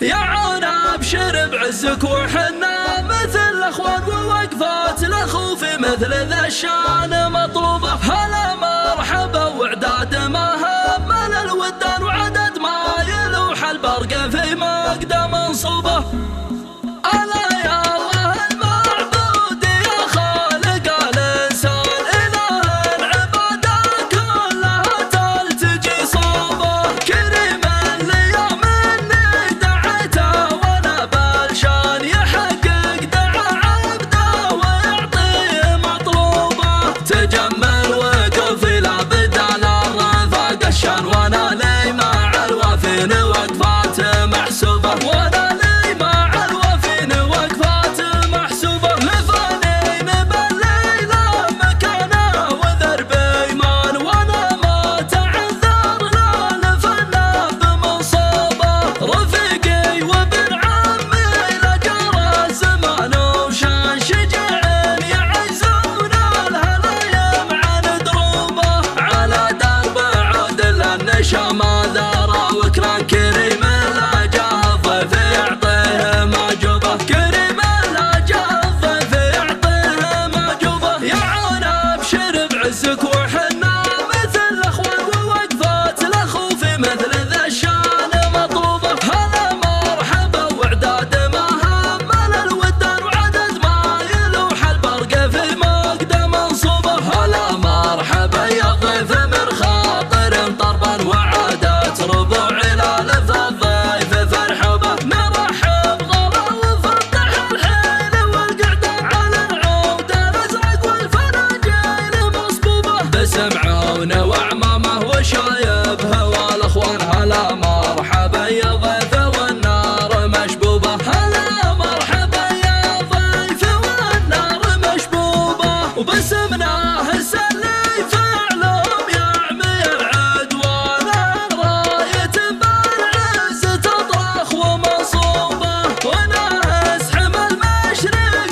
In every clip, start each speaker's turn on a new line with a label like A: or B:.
A: يا عونا ابشر بعزك وحنا مثل الاخوان ووقفات الاخو في مثل ذا الشان مطلوبه. هلا مرحبا واعداد ما همل الودان وعدد ما يلوح البرق في مقدم منصوبه. ألا يا الله المعبود يا خالق الإنسان إله العبادة كلها تلتجي صوبه. كريم اليوم إني دعيته وأنا بالشان يحقق دعاء عبده ويعطيه مطلوبه. تجمل وقف لا بدال الرفاق الشان وأنا لي مع الوافين وقفات محسوبة. ما ذرى وكران كريم لا جاء الضيف يعطيه معجوبه. كريم لا جاء الضيف يعطيه معجوبه. يا عونا ابشر بعزك وحنا مثل الاخوان ووقفات الاخو في مثل ذا الشان مطلوبه. هلا مرحبا واعداد ما همل الودان وعدد ما يلوح البرق في مقدم منصوبه. هلا مرحبا يا ضيف من خاطر طربا وعادات ربوع إلى لفظ الضيف فرحوبه. نرحب غلا وفتح الحيل والقعدة على العود الأزرق والفناجيل مصبوبة. باسم عونه وعمامه وشايبه والأخوان هلا مرحبا يا ضيف والنار مشبوبة. هلا مرحبا يا ضيف والنار مشبوبة. وباسمنا هسه اللي فعلهم يعمي العدوان راية بالعز تطرخ ومصوبة. وناس حمى المشرق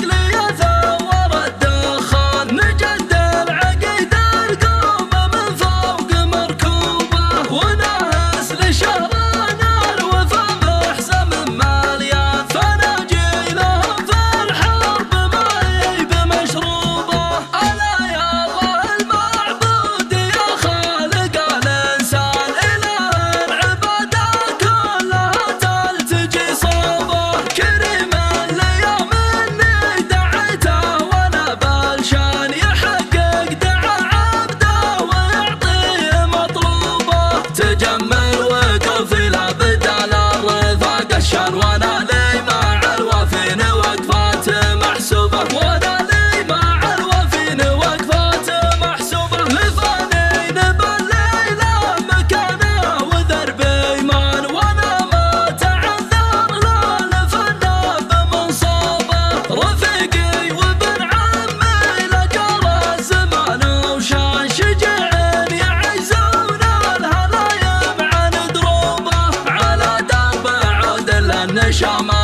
A: ليثور الدخان نجد العقيد القومة من فوق مركوبة. وناس لشهرنا الوفا بحسم مليان فناجيلهم في الحرب ما هي بمشروبة. ألا يا الله المعبود يا خالق الإنسان إله العبادة كلها تلتجي صوبه. كريم اليوم إني دعيته وأنا بالشان يحقق دعاء عبده ويعطيه مطلوبه. تجمل وقف لا بدال الرفاق الشان وأنا لي مع الوافين وقفات محسوبة. وأنا لي مع الوافين وقفات محسوبة. لفانين بالليلة مكانه وذرب إيمان وأنا ما تعذر لا لفنا بمنصوبة. رفيقي وابن عمي لقى الزمان وشان شجعين يعزون الهلايم عن دروبه. على درب عود للنشامة